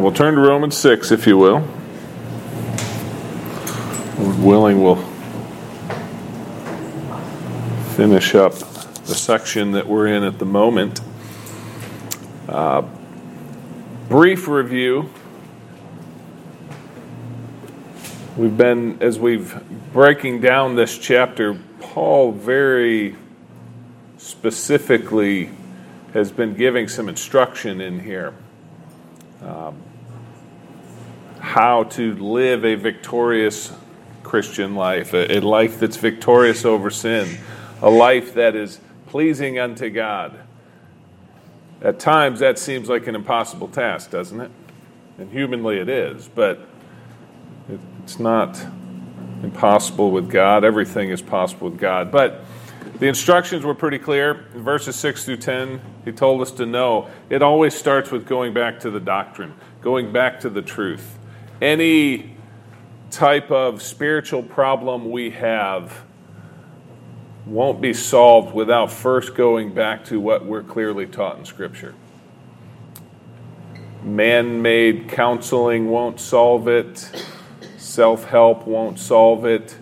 we'll turn to Romans 6, if you will. Lord willing, we'll finish up the section that we're in at the moment. Brief review. As we've breaking down this chapter, Paul very specifically has been giving some instruction in here. How to live a victorious Christian life, a life that's victorious over sin, a life that is pleasing unto God. At times that seems like an impossible task, doesn't it? And humanly it is, but it's not impossible with God. Everything is possible with God. But the instructions were pretty clear. In verses 6 through 10, he told us to know it always starts with going back to the doctrine, going back to the truth. Any type of spiritual problem we have won't be solved without first going back to what we're clearly taught in Scripture. Man-made counseling won't solve it. Self-help won't solve it.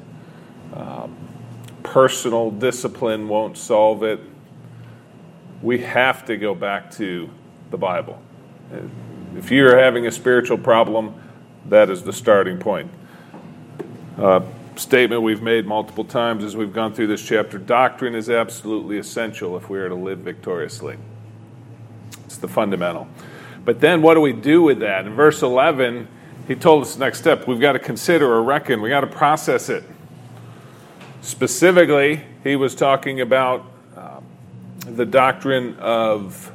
Personal discipline won't solve it. We have to go back to the Bible. If you're having a spiritual problem, that is the starting point. Statement we've made multiple times as we've gone through this chapter: doctrine is absolutely essential if we are to live victoriously. It's the fundamental. But then what do we do with that? In verse 11, he told us the next step. We've got to consider or reckon. We've got to process it. Specifically, he was talking about the doctrine of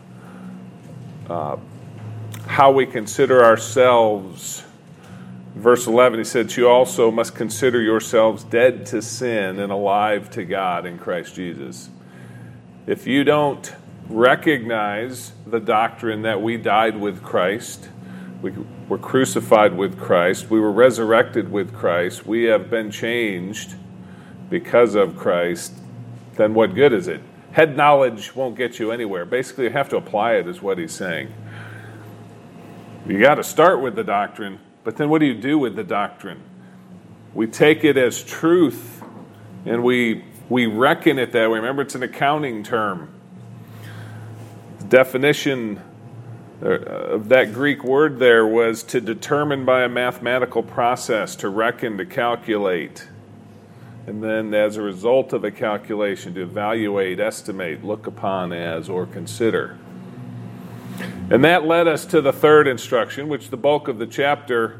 how we consider ourselves. Verse 11, he said, "You also must consider yourselves dead to sin and alive to God in Christ Jesus." If you don't recognize the doctrine that we died with Christ, we were crucified with Christ, we were resurrected with Christ, we have been changed because of Christ, then what good is it? Head knowledge won't get you anywhere. Basically, you have to apply it, is what he's saying. You got to start with the doctrine, but then what do you do with the doctrine? We take it as truth, and we reckon it that way. Remember, it's an accounting term. The definition of that Greek word there was to determine by a mathematical process, to reckon, to calculate. And then as a result of a calculation, to evaluate, estimate, look upon as, or consider. And that led us to the third instruction, which the bulk of the chapter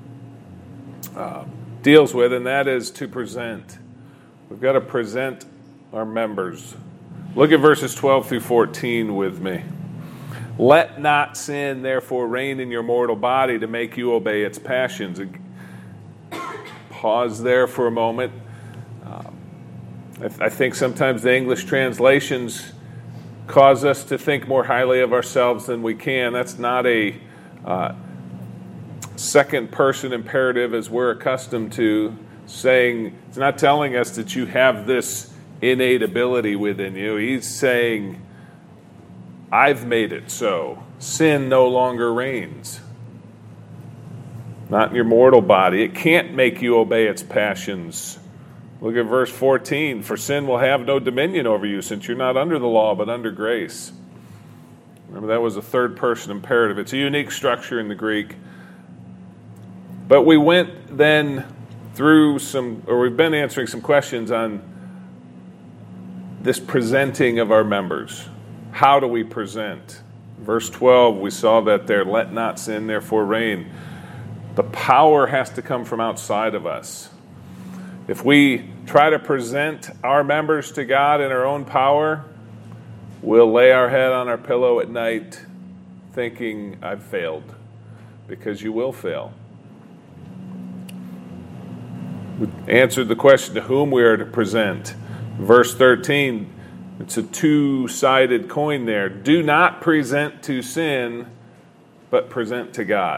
deals with, and that is to present. We've got to present our members. Look at verses 12 through 14 with me. "Let not sin, therefore, reign in your mortal body to make you obey its passions." Pause there for a moment. I think sometimes the English translations cause us to think more highly of ourselves than we can. That's not a second-person imperative as we're accustomed to saying. It's not telling us that you have this innate ability within you. He's saying, I've made it so. Sin no longer reigns. Not in your mortal body. It can't make you obey its passions. Look at verse 14. "For sin will have no dominion over you, since you're not under the law, but under grace." Remember, that was a third-person imperative. It's a unique structure in the Greek. But we went then through we've been answering some questions on this presenting of our members. How do we present? Verse 12, we saw that there, "Let not sin, therefore, reign." The power has to come from outside of us. If we try to present our members to God in our own power, we'll lay our head on our pillow at night thinking, I've failed, because you will fail. We answered the question to whom we are to present. Verse 13, it's a two-sided coin there. "Do not present to sin, but present to God."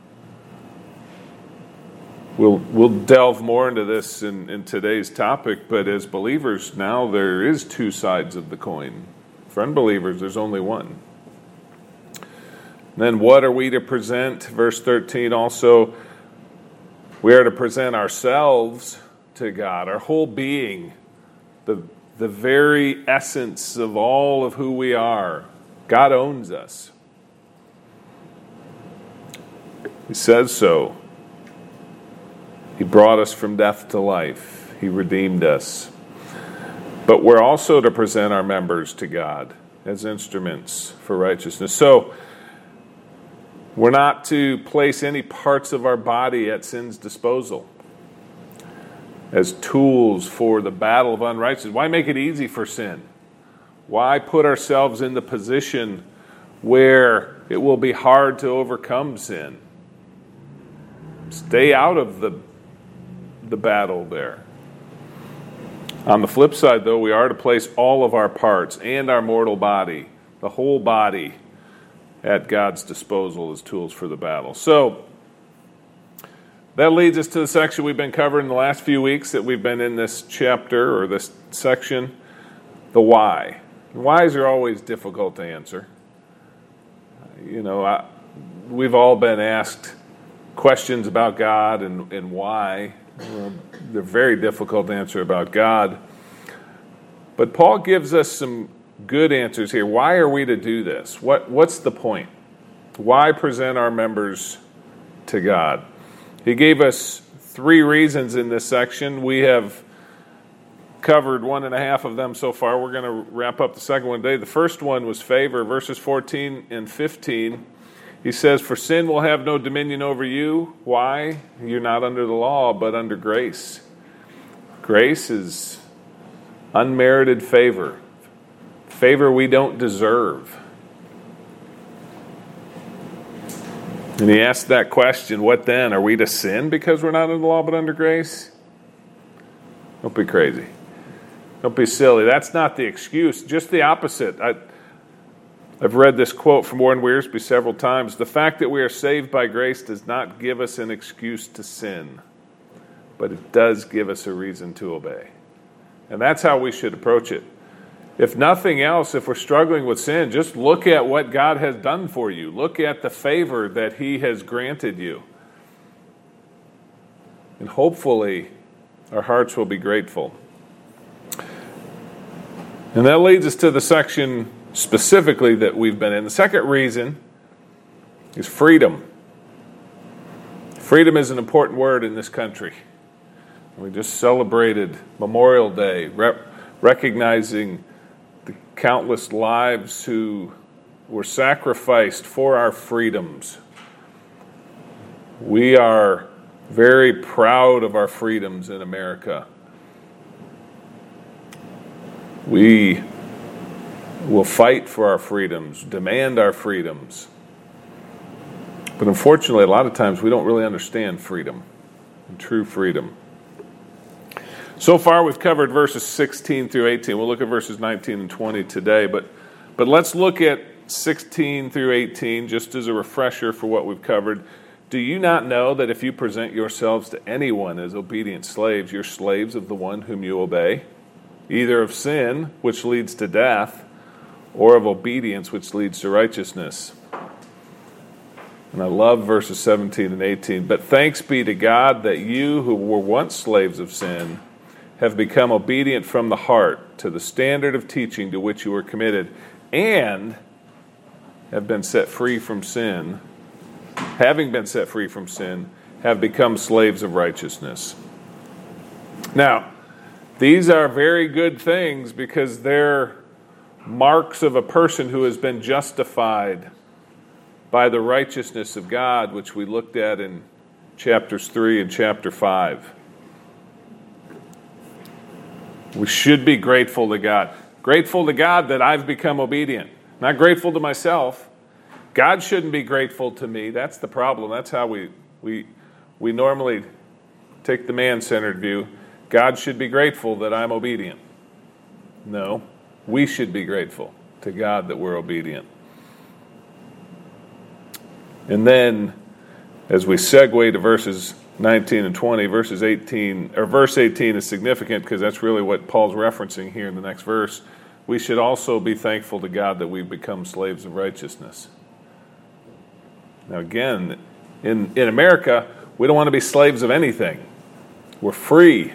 We'll delve more into this in today's topic, but as believers now, there is two sides of the coin. For unbelievers, there's only one. then what are we to present? Verse 13 also, we are to present ourselves to God, our whole being, the very essence of all of who we are. God owns us. He says so. He brought us from death to life. He redeemed us. But we're also to present our members to God as instruments for righteousness. So, we're not to place any parts of our body at sin's disposal as tools for the battle of unrighteousness. Why make it easy for sin? Why put ourselves in the position where it will be hard to overcome sin? Stay out of the battle there. On the flip side, though, we are to place all of our parts and our mortal body, the whole body, at God's disposal as tools for the battle. So, that leads us to the section we've been covering the last few weeks that we've been in this chapter or this section, the why. Whys are always difficult to answer. We've all been asked questions about God and why. They're very difficult to answer about God. But Paul gives us some good answers here. Why are we to do this? What's the point? Why present our members to God? He gave us 3 reasons in this section. We have covered 1.5 of them so far. We're going to wrap up the second one today. The first one was favor. Verses 14 and 15. He says, "For sin will have no dominion over you." Why? You're not under the law, but under grace. Grace is unmerited favor. Favor we don't deserve. And he asked that question, what then? Are we to sin because we're not under the law but under grace? Don't be crazy. Don't be silly. That's not the excuse. Just the opposite. I've read this quote from Warren Wiersbe several times. The fact that we are saved by grace does not give us an excuse to sin, but it does give us a reason to obey. And that's how we should approach it. If nothing else, if we're struggling with sin, just look at what God has done for you. Look at the favor that He has granted you. And hopefully, our hearts will be grateful. And that leads us to the section specifically that we've been in. The second reason is freedom. Freedom is an important word in this country. We just celebrated Memorial Day, recognizing the countless lives who were sacrificed for our freedoms. We are very proud of our freedoms in America. We will fight for our freedoms, demand our freedoms. But unfortunately, a lot of times we don't really understand freedom and true freedom. So far, we've covered verses 16 through 18. We'll look at verses 19 and 20 today. But let's look at 16 through 18 just as a refresher for what we've covered. Do you not know that if you present yourselves to anyone as obedient slaves, you're slaves of the one whom you obey, either of sin, which leads to death, or of obedience, which leads to righteousness? And I love verses 17 and 18. But thanks be to God that you who were once slaves of sin have become obedient from the heart to the standard of teaching to which you were committed, and have been set free from sin, having been set free from sin, have become slaves of righteousness. Now, these are very good things because they're marks of a person who has been justified by the righteousness of God, which we looked at in chapters 3 and chapter 5. We should be grateful to God. Grateful to God that I've become obedient. Not grateful to myself. God shouldn't be grateful to me. That's the problem. That's how we normally take the man-centered view. God should be grateful that I'm obedient. No, we should be grateful to God that we're obedient. And then, as we segue to verses 19 and 20, verse 18 is significant because that's really what Paul's referencing here in the next verse. We should also be thankful to God that we've become slaves of righteousness. Now again, in America, we don't want to be slaves of anything. We're free.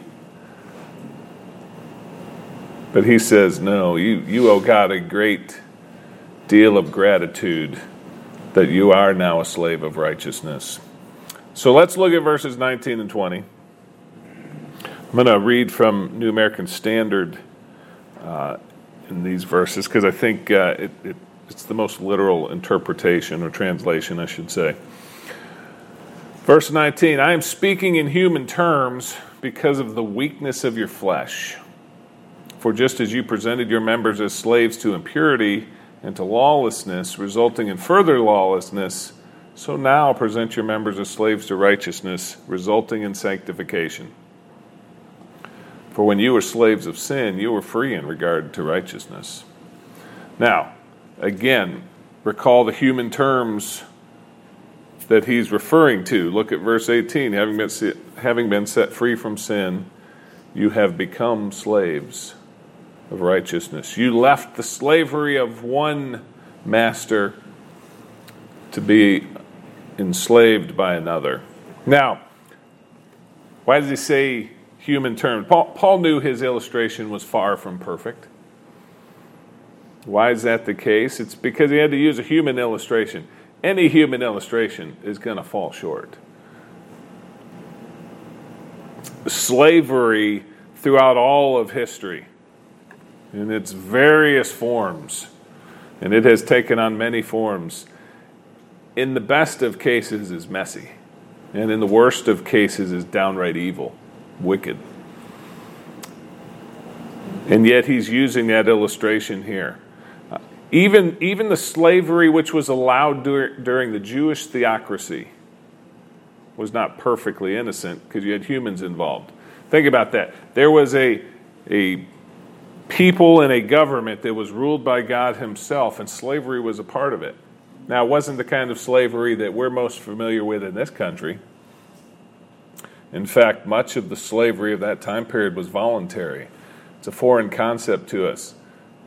But he says, no, you owe God a great deal of gratitude that you are now a slave of righteousness. So let's look at verses 19 and 20. I'm going to read from New American Standard in these verses because I think it's the most literal interpretation or translation, I should say. Verse 19, I am speaking in human terms because of the weakness of your flesh. For just as you presented your members as slaves to impurity and to lawlessness, resulting in further lawlessness, so now present your members as slaves to righteousness, resulting in sanctification. For when you were slaves of sin, you were free in regard to righteousness. Now, again, recall the human terms that he's referring to. Look at verse 18. Having been set free from sin, you have become slaves of righteousness. You left the slavery of one master to be enslaved by another. Now, why does he say human terms? Paul knew his illustration was far from perfect. Why is that the case? It's because he had to use a human illustration. Any human illustration is going to fall short. Slavery throughout all of history in its various forms, and it has taken on many forms, in the best of cases is messy, and in the worst of cases is downright evil, wicked. And yet he's using that illustration here. Even the slavery which was allowed during the Jewish theocracy was not perfectly innocent because you had humans involved. Think about that. There was a people and a government that was ruled by God himself, and slavery was a part of it. Now, it wasn't the kind of slavery that we're most familiar with in this country. In fact, much of the slavery of that time period was voluntary. It's a foreign concept to us.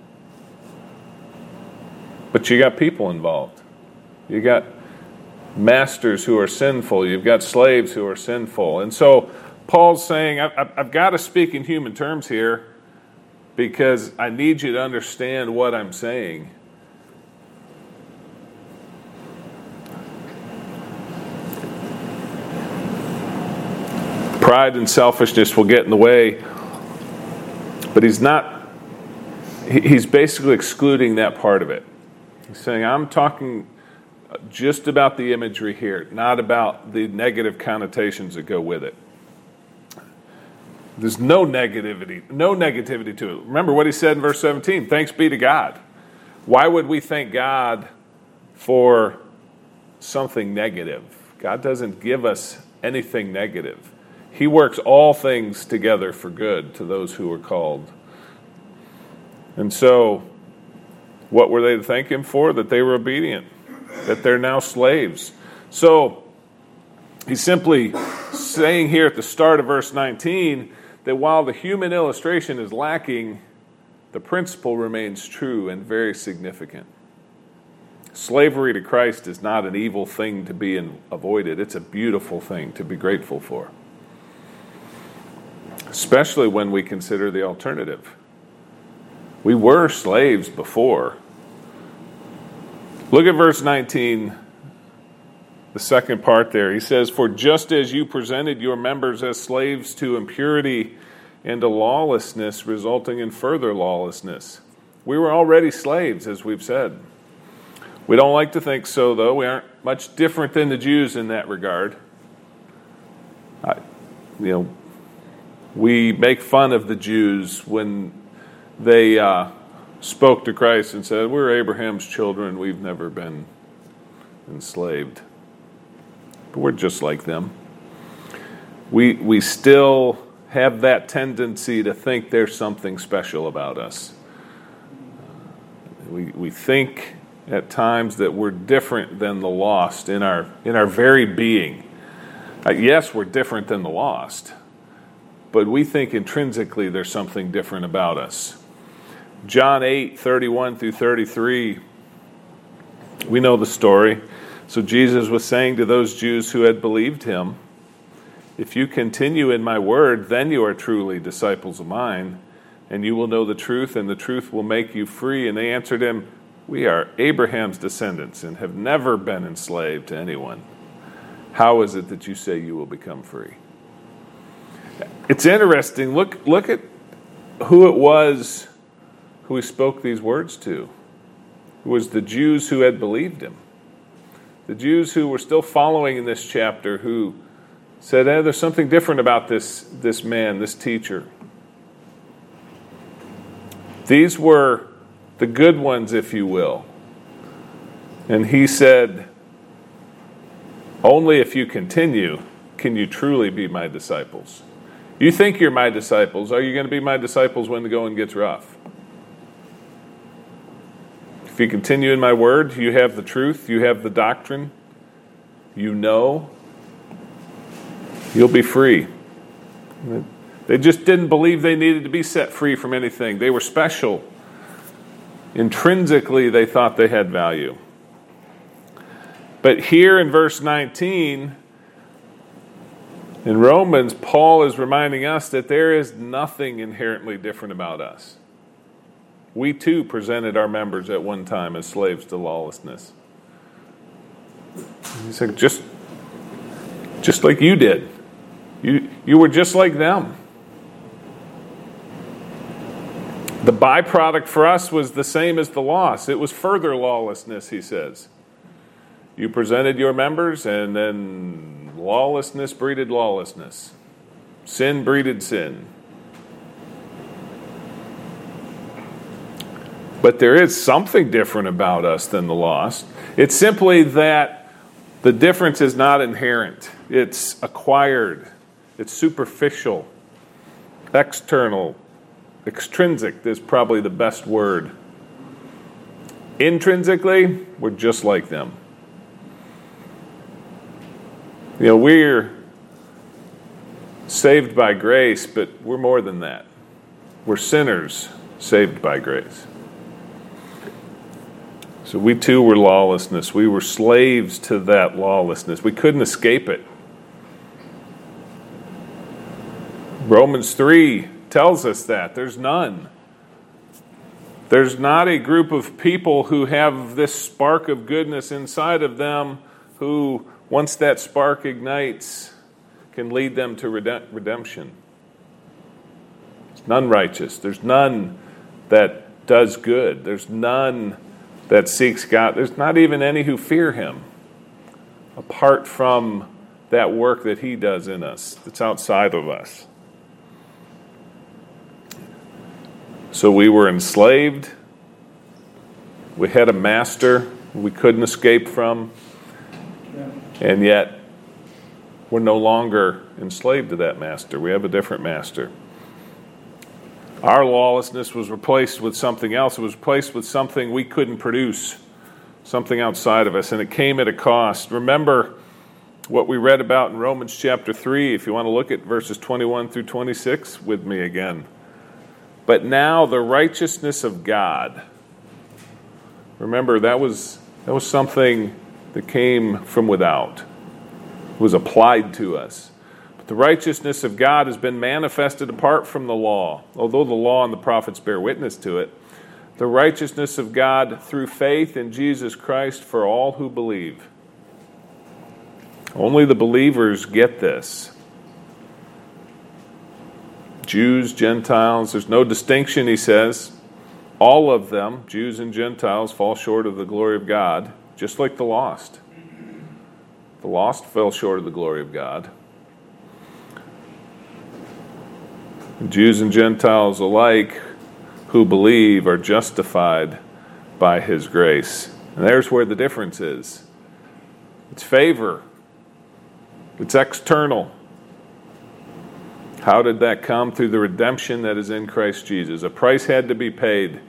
But you got people involved. You got masters who are sinful. You've got slaves who are sinful. And so Paul's saying, I've got to speak in human terms here because I need you to understand what I'm saying. Pride and selfishness will get in the way, but he's basically excluding that part of it. He's saying, I'm talking just about the imagery here, not about the negative connotations that go with it. There's no negativity to it. Remember what he said in verse 17, thanks be to God. Why would we thank God for something negative? God doesn't give us anything negative. He works all things together for good to those who are called. And so, what were they to thank him for? That they were obedient, that they're now slaves. So, he's simply saying here at the start of verse 19 that while the human illustration is lacking, the principle remains true and very significant. Slavery to Christ is not an evil thing to be avoided. It's a beautiful thing to be grateful for, especially when we consider the alternative. We were slaves before. Look at verse 19, the second part there. He says, for just as you presented your members as slaves to impurity and to lawlessness, resulting in further lawlessness. We were already slaves, as we've said. We don't like to think so, though. We aren't much different than the Jews in that regard. We make fun of the Jews when they spoke to Christ and said, we're Abraham's children, we've never been enslaved. But we're just like them. We still have that tendency to think there's something special about us. We think at times that we're different than the lost in our very being. Yes, we're different than the lost, but we think intrinsically there's something different about us. John 8, 31 through 33, we know the story. So Jesus was saying to those Jews who had believed him, if you continue in my word, then you are truly disciples of mine, and you will know the truth, and the truth will make you free. And they answered him, we are Abraham's descendants and have never been enslaved to anyone. How is it that you say you will become free? It's interesting. Look at who it was who he spoke these words to. It was the Jews who had believed him. The Jews who were still following in this chapter, who said, there's something different about this man, this teacher. These were the good ones, if you will. And he said, only if you continue can you truly be my disciples. You think you're my disciples. Are you going to be my disciples when the going gets rough? If you continue in my word, you have the truth, you have the doctrine, you know, you'll be free. They just didn't believe they needed to be set free from anything. They were special. Intrinsically, they thought they had value. But here in verse 19, in Romans, Paul is reminding us that there is nothing inherently different about us. We too presented our members at one time as slaves to lawlessness. He said, just like you did. You were just like them. The byproduct for us was the same as the loss. It was further lawlessness, he says. You presented your members, and then lawlessness breeded lawlessness. Sin breeded sin. But there is something different about us than the lost. It's simply that the difference is not inherent. It's acquired. It's superficial. External. Extrinsic is probably the best word. Intrinsically, we're just like them. We're saved by grace, but we're more than that. We're sinners saved by grace. So we too were lawlessness. We were slaves to that lawlessness. We couldn't escape it. Romans 3 tells us that. There's none. There's not a group of people who have this spark of goodness inside of them who, once that spark ignites, can lead them to redemption. There's none righteous. There's none that does good. There's none that seeks God. There's not even any who fear him, apart from that work that he does in us, that's outside of us. So we were enslaved. We had a master we couldn't escape from. And yet, we're no longer enslaved to that master. We have a different master. Our lawlessness was replaced with something else. It was replaced with something we couldn't produce, something outside of us, and it came at a cost. Remember what we read about in Romans chapter 3, if you want to look at verses 21 through 26 with me again. But now the righteousness of God. Remember, that was something that came from without. It was applied to us. The righteousness of God has been manifested apart from the law. Although the law and the prophets bear witness to it, the righteousness of God through faith in Jesus Christ for all who believe. Only the believers get this. Jews, Gentiles, there's no distinction, he says. All of them, Jews and Gentiles, fall short of the glory of God, just like the lost. The lost fell short of the glory of God. Jews and Gentiles alike who believe are justified by his grace. And there's where the difference is. It's favor. It's external. How did that come? Through the redemption that is in Christ Jesus. A price had to be paid.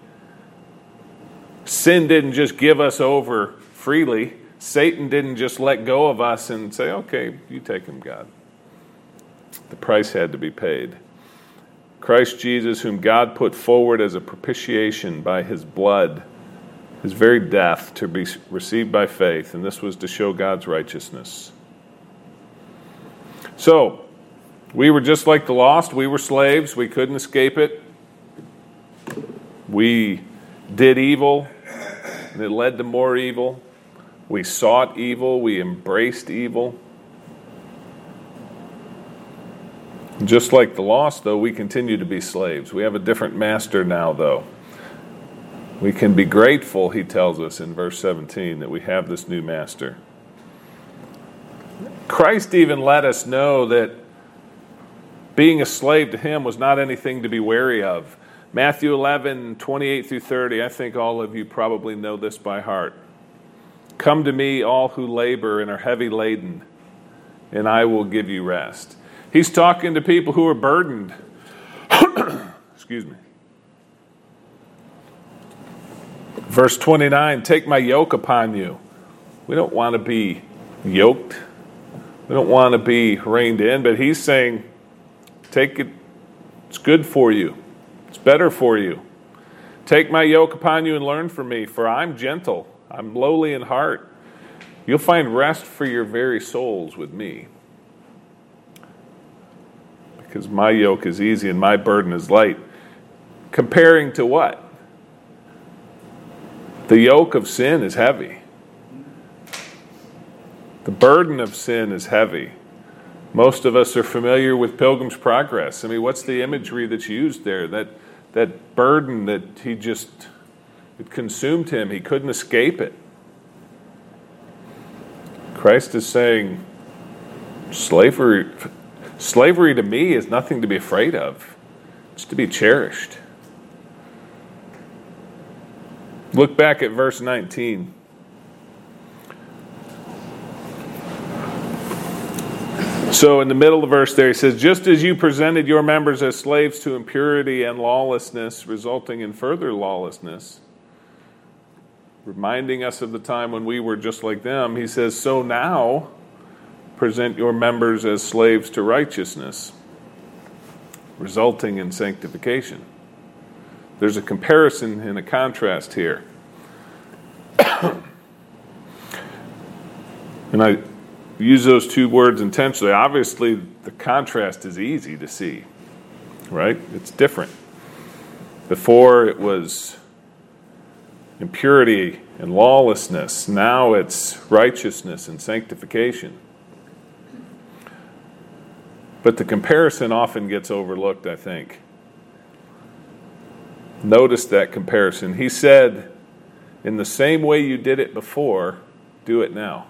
Sin didn't just give us over freely. Satan didn't just let go of us and say, okay, you take him, God. The price had to be paid. Christ Jesus, whom God put forward as a propitiation by his blood, his very death to be received by faith, and this was to show God's righteousness. So, we were just like the lost. We were slaves. We couldn't escape it. We did evil, and it led to more evil. We sought evil. We embraced evil. Just like the lost, though, we continue to be slaves. We have a different master now, though. We can be grateful, he tells us in verse 17, that we have this new master. Christ even let us know that being a slave to him was not anything to be wary of. Matthew 11, 28 through 30, I think all of you probably know this by heart. Come to me, all who labor and are heavy laden, and I will give you rest. He's talking to people who are burdened. Excuse me. Verse 29, take my yoke upon you. We don't want to be yoked. We don't want to be reined in, but he's saying, take it. It's good for you. It's better for you. Take my yoke upon you and learn from me, for I'm gentle. I'm lowly in heart. You'll find rest for your very souls with me. Because my yoke is easy and my burden is light. Comparing to what? The yoke of sin is heavy. The burden of sin is heavy. Most of us are familiar with Pilgrim's Progress. I mean, what's the imagery that's used there? That burden that it consumed him. He couldn't escape it. Christ is saying, slavery to me is nothing to be afraid of. It's to be cherished. Look back at verse 19. So in the middle of the verse there, he says, just as you presented your members as slaves to impurity and lawlessness, resulting in further lawlessness, reminding us of the time when we were just like them, he says, so now present your members as slaves to righteousness, resulting in sanctification. There's a comparison and a contrast here. And I use those two words intentionally. Obviously, the contrast is easy to see, right? It's different. Before it was impurity and lawlessness. Now it's righteousness and sanctification. But the comparison often gets overlooked, I think. Notice that comparison. He said, in the same way you did it before, do it now.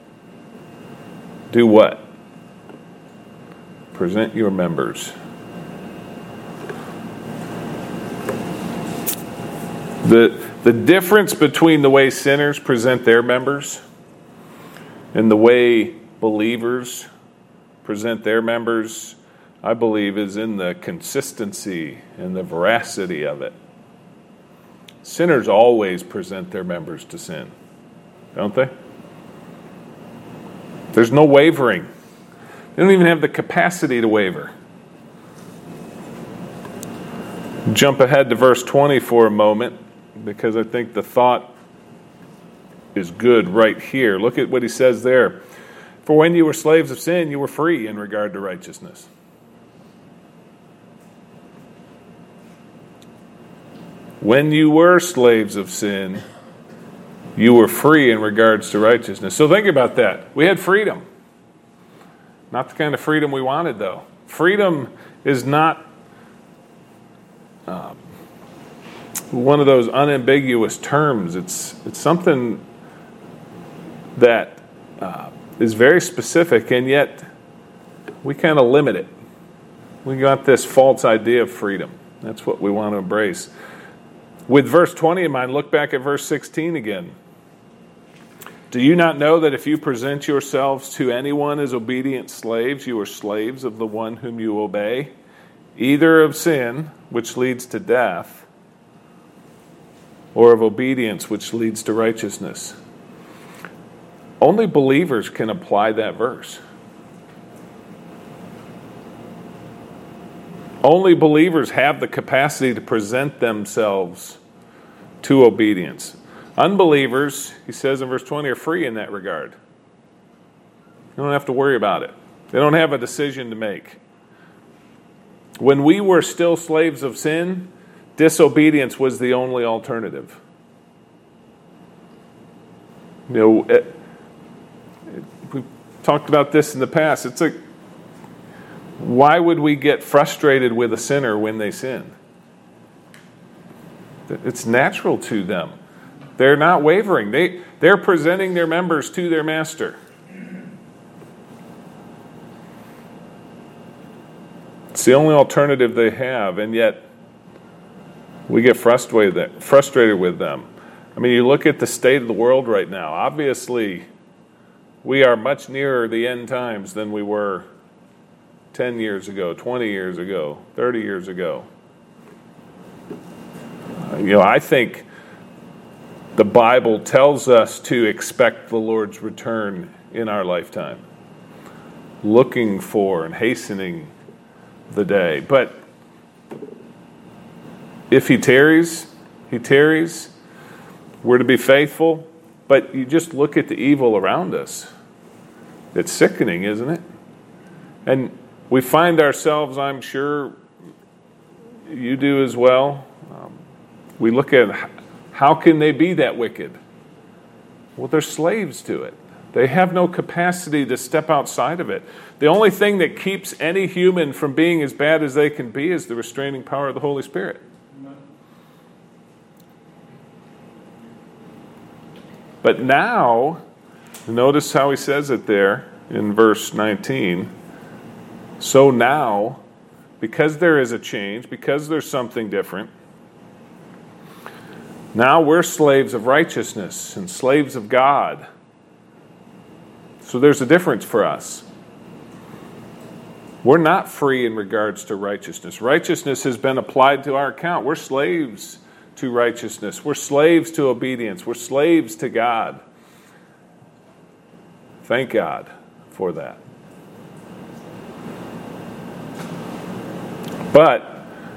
Do what? Present your members. The difference between the way sinners present their members and the way believers present their members, I believe, is in the consistency and the veracity of it. Sinners always present their members to sin, don't they? There's no wavering. They don't even have the capacity to waver. Jump ahead to verse 20 for a moment, because I think the thought is good right here. Look at what he says there. For when you were slaves of sin, you were free in regard to righteousness. When you were slaves of sin, you were free in regards to righteousness. So think about that. We had freedom. Not the kind of freedom we wanted, though. Freedom is not one of those unambiguous terms. It's something that is very specific, and yet we kind of limit it. We got this false idea of freedom. That's what we want to embrace. With verse 20 in mind, look back at verse 16 again. Do you not know that if you present yourselves to anyone as obedient slaves, you are slaves of the one whom you obey, either of sin, which leads to death, or of obedience, which leads to righteousness? Only believers can apply that verse. Only believers have the capacity to present themselves to obedience. Unbelievers, he says in verse 20, are free in that regard. You don't have to worry about it. They don't have a decision to make. When we were still slaves of sin, disobedience was the only alternative. We talked about this in the past. It's like, why would we get frustrated with a sinner when they sin? It's natural to them. They're not wavering. They're presenting their members to their master. It's the only alternative they have, and yet we get frustrated with them. I mean, you look at the state of the world right now. Obviously, we are much nearer the end times than we were 10 years ago, 20 years ago, 30 years ago. I think the Bible tells us to expect the Lord's return in our lifetime, looking for and hastening the day. But if he tarries, he tarries. We're to be faithful. But you just look at the evil around us. It's sickening, isn't it? And we find ourselves, I'm sure you do as well. We look at how can they be that wicked? Well, they're slaves to it. They have no capacity to step outside of it. The only thing that keeps any human from being as bad as they can be is the restraining power of the Holy Spirit. But now, notice how he says it there in verse 19. So now, because there is a change, because there's something different, now we're slaves of righteousness and slaves of God. So there's a difference for us. We're not free in regards to righteousness. Righteousness has been applied to our account. We're slaves to righteousness. We're slaves to obedience. We're slaves to God. Thank God for that. But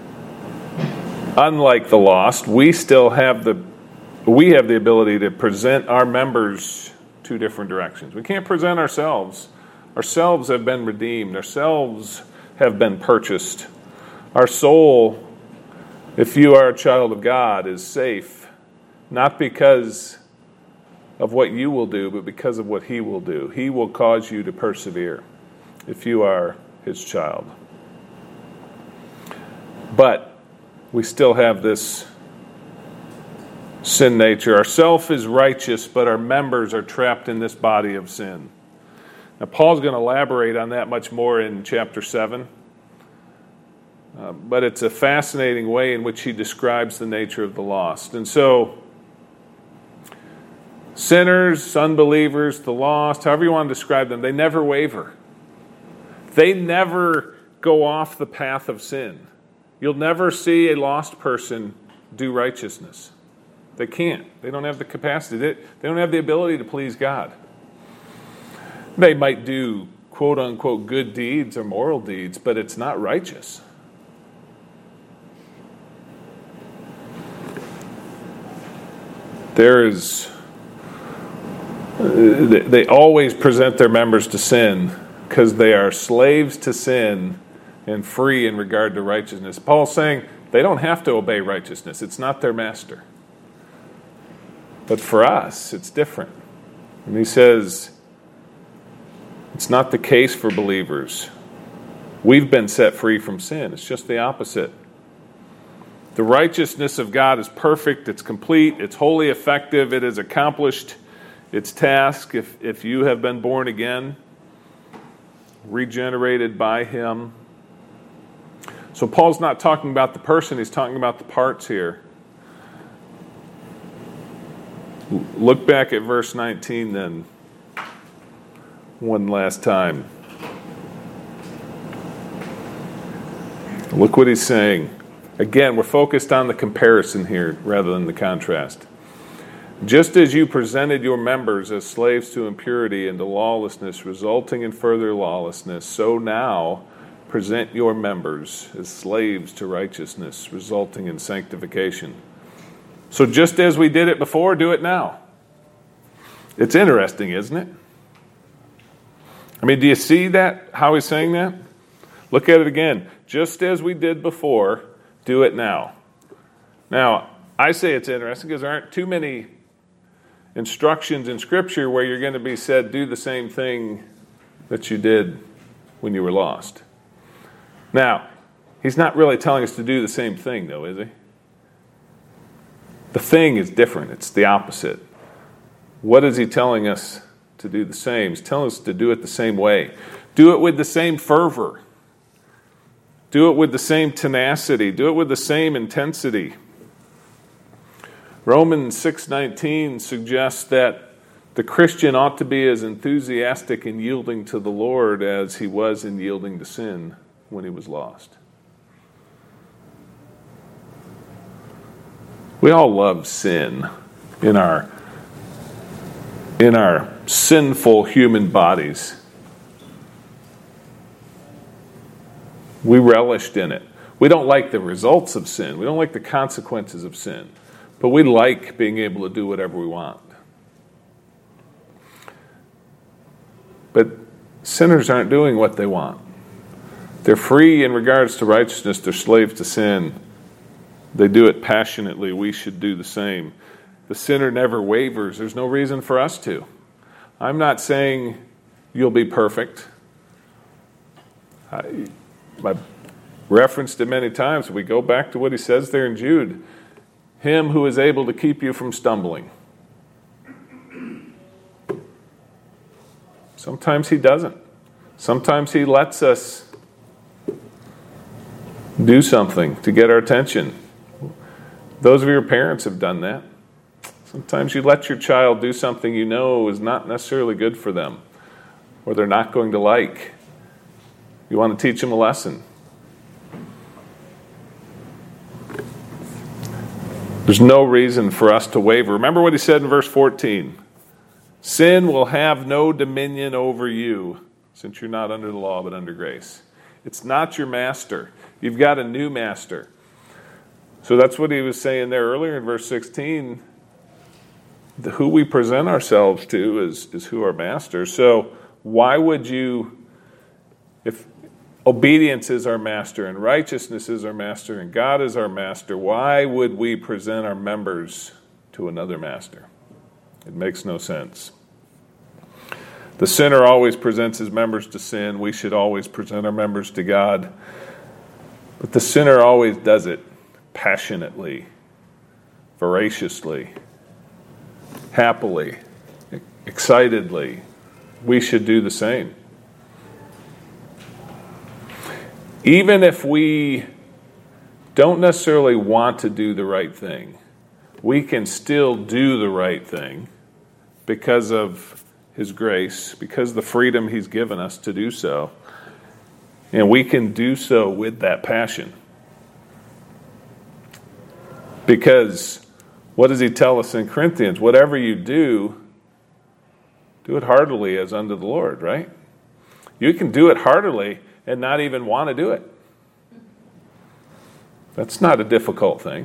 unlike the lost, we have the ability to present our members two different directions. We can't present ourselves. Ourselves have been redeemed. Ourselves have been purchased. Our soul, if you are a child of God, is safe, not because of what you will do, but because of what he will do. He will cause you to persevere if you are his child. But we still have this sin nature. Our self is righteous, but our members are trapped in this body of sin. Now, Paul's going to elaborate on that much more in chapter 7. But it's a fascinating way in which he describes the nature of the lost. And so, sinners, unbelievers, the lost, however you want to describe them, they never waver. They never go off the path of sin. You'll never see a lost person do righteousness. They can't. They don't have the capacity. They don't have the ability to please God. They might do quote-unquote good deeds or moral deeds, but it's not righteous. They always present their members to sin because they are slaves to sin and free in regard to righteousness. Paul's saying they don't have to obey righteousness. It's not their master. But for us, it's different. And he says, it's not the case for believers. We've been set free from sin. It's just the opposite. The righteousness of God is perfect, it's complete, it's wholly effective, it has accomplished its task if you have been born again, regenerated by him. So Paul's not talking about the person, he's talking about the parts here. Look back at verse 19 then, one last time. Look what he's saying. Again, we're focused on the comparison here rather than the contrast. Just as you presented your members as slaves to impurity and to lawlessness, resulting in further lawlessness, so now present your members as slaves to righteousness, resulting in sanctification. So just as we did it before, do it now. It's interesting, isn't it? I mean, do you see that, how he's saying that? Look at it again. Just as we did before, do it now. Now, I say it's interesting because there aren't too many instructions in Scripture where you're going to be said, do the same thing that you did when you were lost. Now, he's not really telling us to do the same thing, though, is he? The thing is different. It's the opposite. What is he telling us to do the same? He's telling us to do it the same way. Do it with the same fervor. Do it with the same tenacity. Do it with the same intensity. Romans 6:19 suggests that the Christian ought to be as enthusiastic in yielding to the Lord as he was in yielding to sin when he was lost. We all love sin in our sinful human bodies. We relished in it. We don't like the results of sin. We don't like the consequences of sin. But we like being able to do whatever we want. But sinners aren't doing what they want. They're free in regards to righteousness. They're slaves to sin. They do it passionately. We should do the same. The sinner never wavers. There's no reason for us to. I'm not saying you'll be perfect. I've referenced it many times. We go back to what he says there in Jude. Him who is able to keep you from stumbling. Sometimes he doesn't. Sometimes he lets us do something to get our attention. Those of your parents have done that. Sometimes you let your child do something you know is not necessarily good for them, or they're not going to like. You want to teach them a lesson. There's no reason for us to waver. Remember what he said in verse 14. Sin will have no dominion over you, since you're not under the law but under grace. It's not your master. You've got a new master. So that's what he was saying there earlier in verse 16. Who we present ourselves to is who our master. So why would you, if obedience is our master and righteousness is our master and God is our master, why would we present our members to another master? It makes no sense. The sinner always presents his members to sin. We should always present our members to God. But the sinner always does it passionately, voraciously, happily, excitedly. We should do the same. Even if we don't necessarily want to do the right thing, we can still do the right thing because of his grace, because of the freedom he's given us to do so. And we can do so with that passion. Because what does he tell us in Corinthians? Whatever you do, do it heartily as unto the Lord, right? You can do it heartily and not even want to do it. That's not a difficult thing.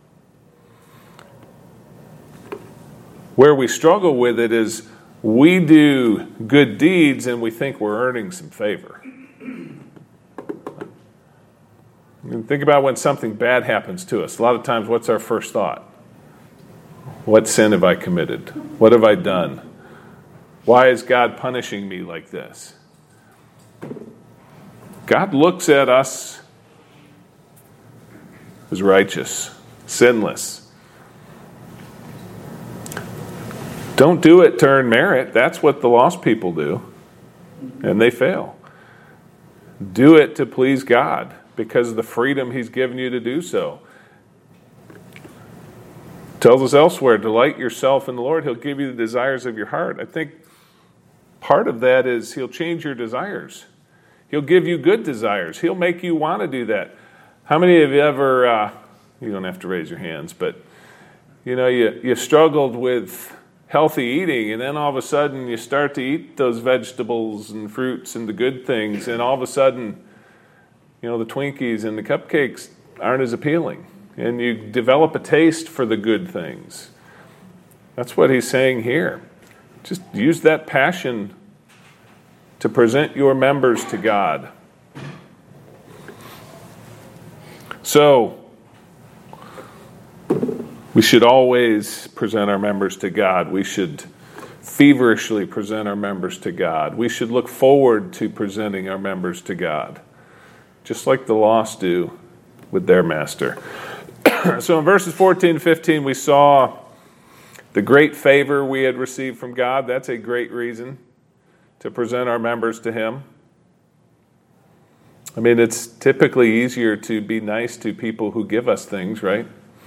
Where we struggle with it is we do good deeds and we think we're earning some favor. Think about when something bad happens to us. A lot of times, what's our first thought? What sin have I committed? What have I done? Why is God punishing me like this? God looks at us as righteous, sinless. Don't do it to earn merit. That's what the lost people do, and they fail. Do it to please God because of the freedom he's given you to do so. Tells us elsewhere, delight yourself in the Lord. He'll give you the desires of your heart. I think part of that is he'll change your desires. He'll give you good desires. He'll make you want to do that. How many of you ever, you don't have to raise your hands, but you struggled with healthy eating, and then all of a sudden you start to eat those vegetables and fruits and the good things, and all of a sudden, the Twinkies and the cupcakes aren't as appealing. and you develop a taste for the good things. That's what he's saying here. Just use that passion to present your members to God. So, we should always present our members to God. We should feverishly present our members to God. We should look forward to presenting our members to God, just like the lost do with their master. So in verses 14 and 15, we saw the great favor we had received from God. That's a great reason to present our members to Him. I mean, it's typically easier to be nice to people who give us things, right?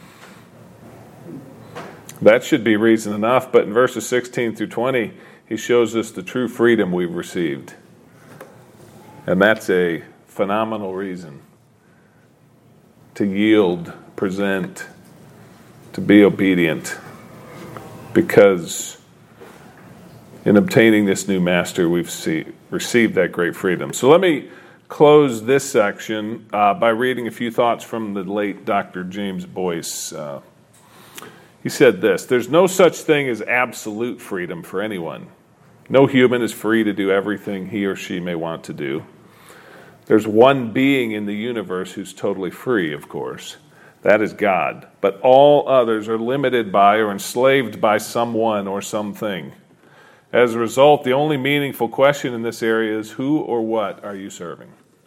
That should be reason enough, but in verses 16 through 20, he shows us the true freedom we've received. And that's a phenomenal reason to yield, present, to be obedient, because in obtaining this new master, we've received that great freedom. So let me close this section by reading a few thoughts from the late Dr. James Boyce. He said this: "There's no such thing as absolute freedom for anyone. No human is free to do everything he or she may want to do. There's one being in the universe who's totally free, of course. That is God. But all others are limited by or enslaved by someone or something. As a result, the only meaningful question in this area is, who or what are you serving?"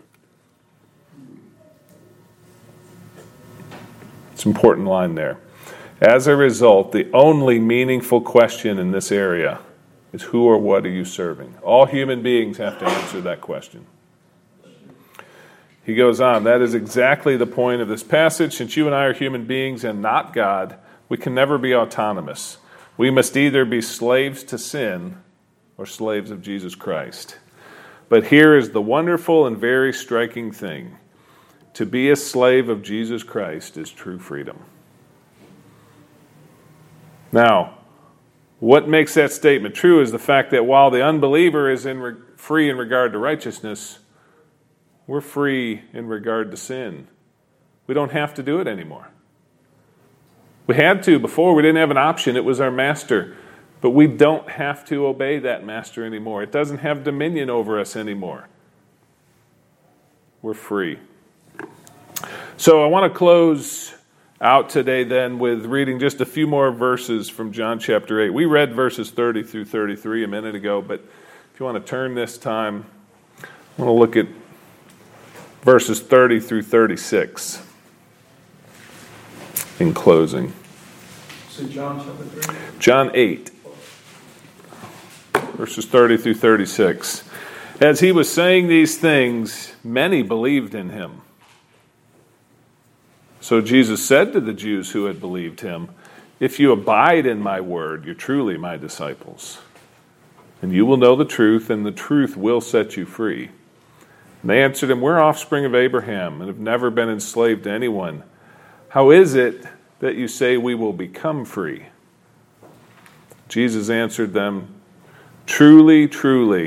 It's an important line there. As a result, the only meaningful question in this area is, who or what are you serving? All human beings have to answer that question. He goes on, that is exactly the point of this passage. Since you and I are human beings and not God, we can never be autonomous. We must either be slaves to sin or slaves of Jesus Christ. But here is the wonderful and very striking thing. To be a slave of Jesus Christ is true freedom. Now, what makes that statement true is the fact that while the unbeliever is free in regard to righteousness, we're free in regard to sin. We don't have to do it anymore. We had to before. We didn't have an option. It was our master. But we don't have to obey that master anymore. It doesn't have dominion over us anymore. We're free. So I want to close out today then with reading just a few more verses from John chapter 8. We read verses 30 through 33 a minute ago, but if you want to turn this time, I want to look at verses 30 through 36 in closing. So John chapter 3? John 8, verses 30 through 36. As he was saying these things, many believed in him. So Jesus said to the Jews who had believed him, "If you abide in my word, you're truly my disciples. And you will know the truth, and the truth will set you free." And they answered him, "We're offspring of Abraham and have never been enslaved to anyone. How is it that you say we will become free?" Jesus answered them, "Truly, truly."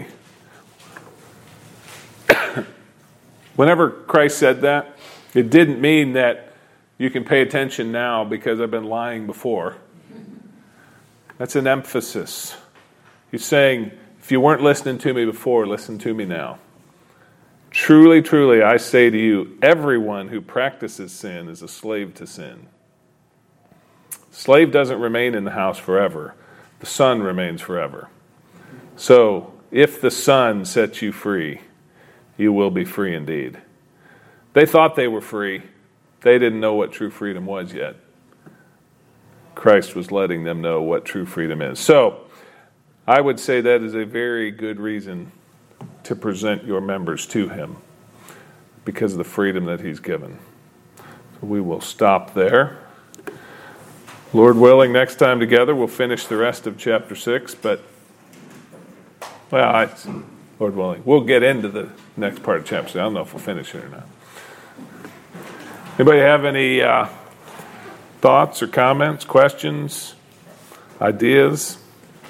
Whenever Christ said that, it didn't mean that you can pay attention now because I've been lying before. That's an emphasis. He's saying, if you weren't listening to me before, listen to me now. Truly, truly, I say to you, everyone who practices sin is a slave to sin. Slave doesn't remain in the house forever. The Son remains forever. So, if the Son sets you free, you will be free indeed. They thought they were free. They didn't know what true freedom was yet. Christ was letting them know what true freedom is. So, I would say that is a very good reason to present your members to him because of the freedom that he's given. So we will stop there. Lord willing, next time together we'll finish the rest of chapter 6, but, well, Lord willing, we'll get into the next part of chapter 6. I don't know if we'll finish it or not. Anybody have any thoughts or comments, questions, ideas?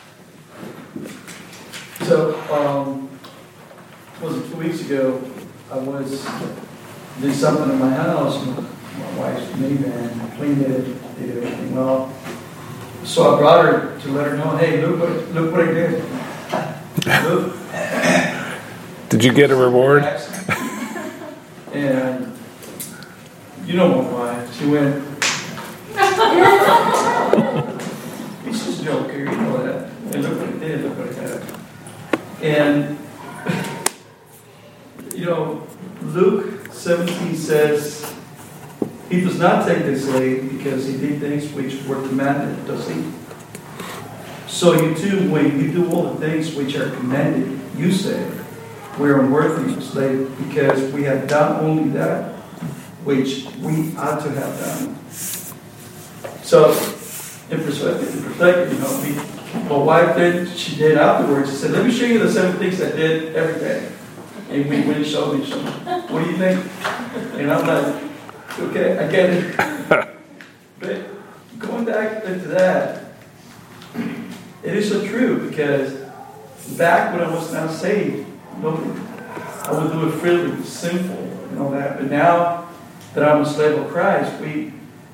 So, was it 2 weeks ago, I was doing something in my house, and my wife's minivan, cleaned it, did everything well. So I brought her to let her know, hey, look what I did. Look. Did you get a reward? And you know my wife. She went, he's just joking, you know that. And look what I did, look what I had. And, you know, Luke 17 says, he does not take this slave because he did things which were commanded, does he? So you too, when you do all the things which are commanded, you say, we're unworthy of slave because we have done only that which we ought to have done. So, in perspective, you know, my wife did, she did afterwards. She said, let me show you the 7 things I did every day. And we went and showed me. What do you think? And I'm like, okay, I get it. But going back into that, it is so true because back when I was not saved, I would do it freely, sinful, and all that. But now that I'm a slave of Christ, we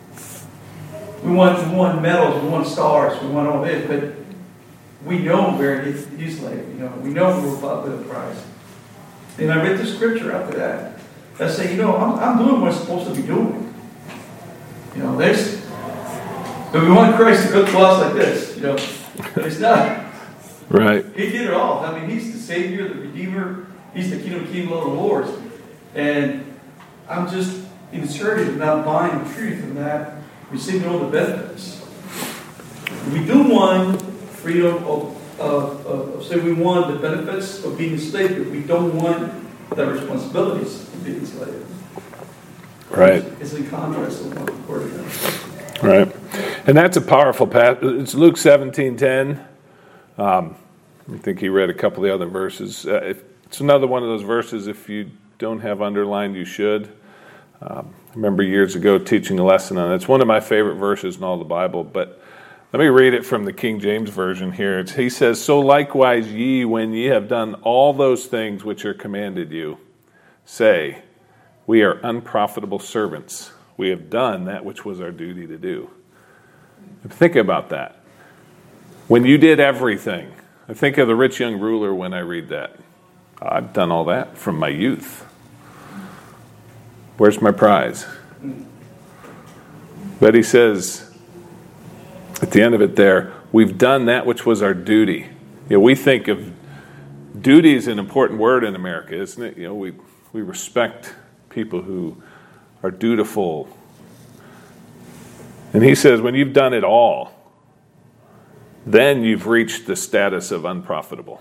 want medals, we want stars, we want all this, but we know we're His slave. You know, we know we're bought with a price. And I read the scripture after that. I say, you know, I'm doing what I'm supposed to be doing. You know, but we want Christ to come to us like this. You know, but it's not. Right. He did it all. I mean, He's the Savior, the Redeemer. He's the King of Kings, Lord of Lords. And I'm just inserted in not buying truth and that receiving all the benefits. We do want freedom of say we want the benefits of being a slave, but we don't want the responsibilities of being a slave. Right. It's in contrast to what the Word is. Right. And that's a powerful passage. It's Luke 17:10. I think he read a couple of the other verses. It's another one of those verses, if you don't have underlined, you should. I remember years ago teaching a lesson on it. It's one of my favorite verses in all the Bible, but let me read it from the King James Version here. He says, so likewise ye, when ye have done all those things which are commanded you, say, we are unprofitable servants. We have done that which was our duty to do. Think about that. When you did everything, I think of the rich young ruler when I read that. I've done all that from my youth. Where's my prize? But he says, at the end of it there, we've done that which was our duty. You know, we think of duty is an important word in America, isn't it? You know, we respect people who are dutiful. And he says, when you've done it all, then you've reached the status of unprofitable.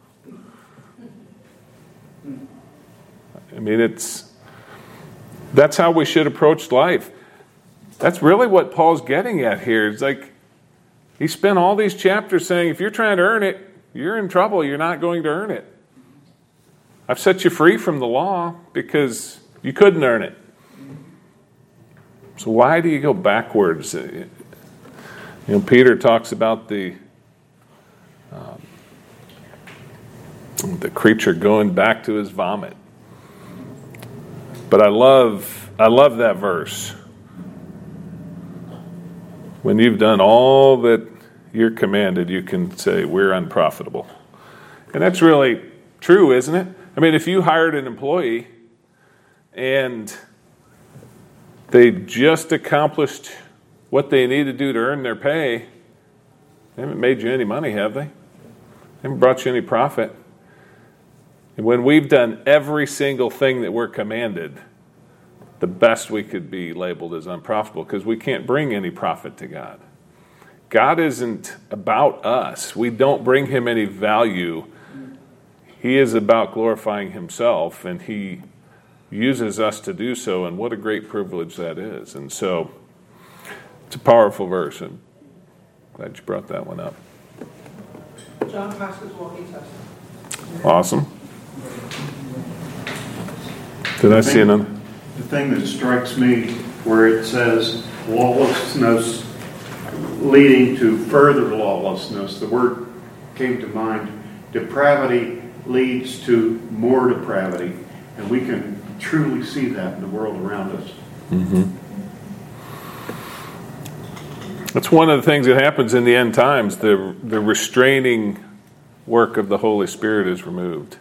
I mean, that's how we should approach life. That's really what Paul's getting at here. It's like he spent all these chapters saying, if you're trying to earn it, you're in trouble. You're not going to earn it. I've set you free from the law because you couldn't earn it. So why do you go backwards? You know, Peter talks about the creature going back to his vomit. But I love that verse. When you've done all that you're commanded, you can say, we're unprofitable. And that's really true, isn't it? I mean, if you hired an employee and they just accomplished what they need to do to earn their pay, they haven't made you any money, have they? They haven't brought you any profit. And when we've done every single thing that we're commanded, the best we could be labeled as unprofitable because we can't bring any profit to God. God isn't about us. We don't bring him any value. He is about glorifying himself, and he uses us to do so, and what a great privilege that is. And so it's a powerful verse, and glad you brought that one up. John Pastor's Walking Testament. Awesome. Did I see another? The thing that strikes me where it says lawlessness leading to further lawlessness, the word came to mind. Depravity leads to more depravity, and we can truly see that in the world around us. Mm-hmm. That's one of the things that happens in the end times. The restraining work of the Holy Spirit is removed.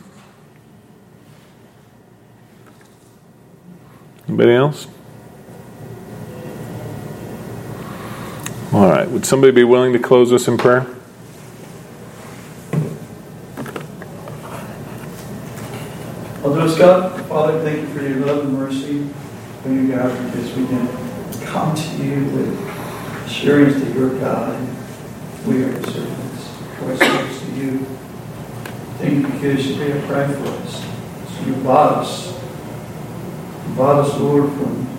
Anybody else? All right. Would somebody be willing to close us in prayer? Father God, Father, thank you for your love and mercy for you, God, because we can come to you with assurance that you're God and we are your servants. We're servants to you. Thank you because you paid a price for us. So you bought us. You bought us, Lord,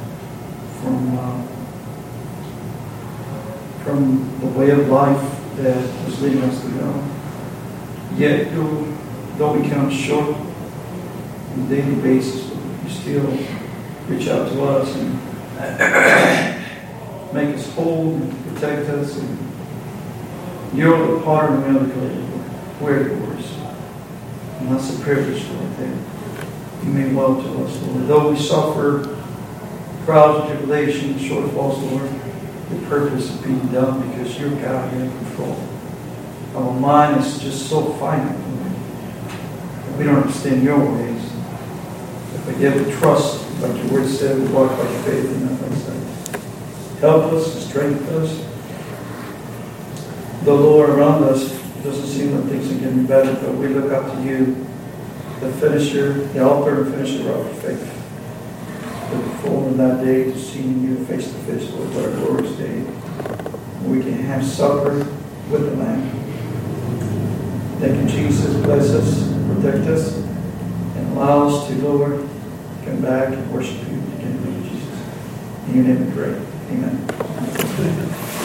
from the way of life that was leading us to go. Yet, though we come short on a daily basis, you still reach out to us and make us whole and protect us. And you're the potter and we're the clay. We're yours. And that's a privilege, Lord, that you mean well to us, Lord. Though we suffer trials and tribulations, shortfalls, Lord, the purpose is being done because you're God, you're in control. Our mind is just so finite, Lord, that we don't understand your ways. But yet we trust, like your word said, we walk by faith and not by sight. Help us and strengthen us. Though, Lord, around us, it doesn't seem like things are getting better, but we look up to you, the finisher, the author and finisher of our faith. Look forward to that day to seeing you face to face, Lord, our glorious day. We can have supper with the Lamb. Thank you, Jesus. Bless us, protect us, and allow us to, Lord, come back and worship you again, Lord Jesus. In your name we pray. Amen.